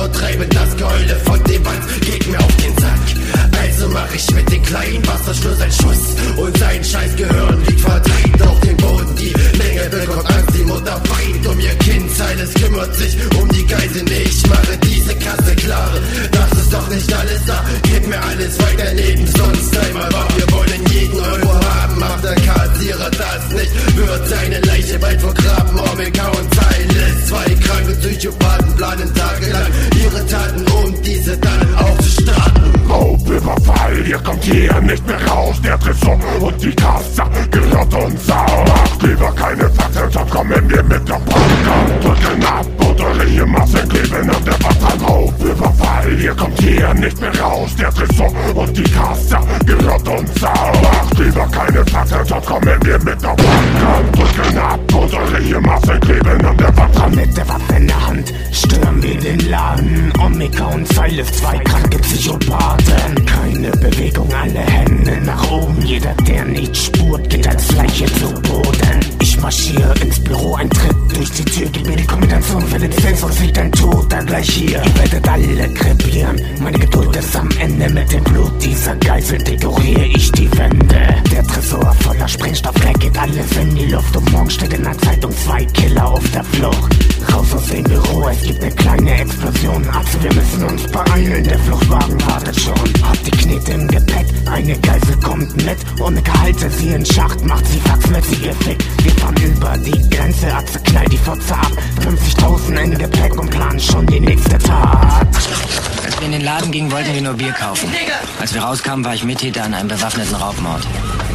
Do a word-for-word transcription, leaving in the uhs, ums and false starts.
und treiben das Geheule von dem Band. Geht mir auf den Sack. Also mach ich mit den kleinen Wasserschluss ein Schuss. Und sein scheiß Gehirn liegt verteilt auf dem Boden. Die Menge bekommt Angst, die Mutter weint um ihr Kind. Silas kümmert sich um die Geisel. Ich mache diese Kasse klar. Das ist doch nicht alles da. Gib mir alles weiter neben, sonst einmal wahr. Wir wollen jeden Euro haben. Macht der Kassierer das nicht, wird seine Leiche bald vergraben. Omega und Silas, zwei kranke Psychopathen planen tagelang ihre Taten, um diese dann auch zu starten. Raubüberfall, ihr kommt hier nicht mehr raus. Der Tresor und die Kasse gehört uns auch. Lieber keine Fakten, sonst kommen wir mit der Bank. Drücken ab oder hier Massen kleben an der Wand. Raubüberfall, ihr kommt hier nicht mehr raus. Der Tresor und die Kasse gehört uns auch. Lieber keine Fakten, sonst kommen wir mit der Bank. Drücken ab oder hier Massen kleben an der Wand. Mit der Waffe in der Hand stürmen wir den Laden. Omega und Silas, zwei kranke Psychopathen. Keine Bewegung, alle Hände nach oben. Jeder, der nicht spurt, geht als Leiche zu Boden. Ich marschiere ins Büro, ein Tritt durch die Tür. Gib mir die Kombination für Lizenz, sonst liegt ein Toter gleich hier. Ihr werdet alle krepieren, meine Geduld ist am Ende. Mit dem Blut dieser Geisel dekoriere ich die Wände. Der Tresor voller Sprengstoff, gleich geht alles in die Luft. Und morgen steht in der Zeitung zwei Killer auf der Flucht. Raus aus dem Büro, es gibt eine kleine Explosion. Also wir müssen uns beeilen, der Fluchtwagen wartet schon. Habt die Knete im Gepäck, eine Geisel kommt mit. Ohne Gehalte sie in Schacht, macht sie faxmäßig gefickt. Wir fahren über die Grenze, Atze knallt die Fotze ab. fünfzigtausend in Gepäck und planen schon die nächste Tat. Als wir in den Laden gingen, wollten wir nur Bier kaufen. Als wir rauskamen, war ich Mittäter an einem bewaffneten Raubmord.